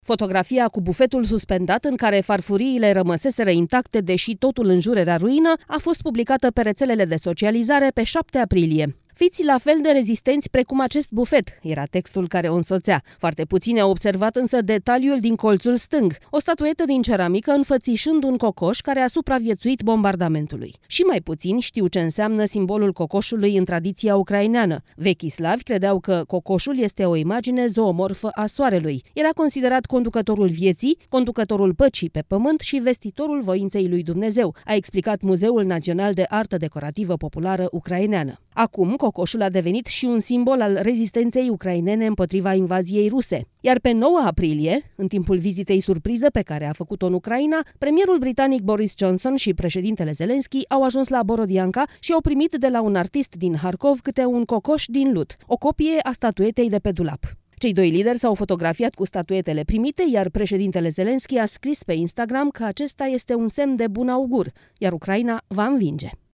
Fotografia cu bufetul suspendat, în care farfuriile rămăseseră intacte, deși totul în jur era ruină, a fost publicată pe rețelele de socializare pe 7 aprilie. Fiți la fel de rezistenți precum acest bufet, era textul care o însoțea. Foarte puțini au observat însă detaliul din colțul stâng, o statuetă din ceramică înfățișând un cocoș care a supraviețuit bombardamentului. Și mai puțini știu ce înseamnă simbolul cocoșului în tradiția ucraineană. Vechii slavi credeau că cocoșul este o imagine zoomorfă a soarelui. Era considerat conducătorul vieții, conducătorul păcii pe pământ și vestitorul voinței lui Dumnezeu, a explicat Muzeul Național de Artă Decorativă Populară Ucraineană. Acum, cocoșul a devenit și un simbol al rezistenței ucrainene împotriva invaziei ruse. Iar pe 9 aprilie, în timpul vizitei surpriză pe care a făcut-o în Ucraina, premierul britanic Boris Johnson și președintele Zelensky au ajuns la Borodianka și au primit de la un artist din Harkov câte un cocoș din lut, o copie a statuetei de pe dulap. Cei doi lideri s-au fotografiat cu statuetele primite, iar președintele Zelensky a scris pe Instagram că acesta este un semn de bun augur, iar Ucraina va învinge.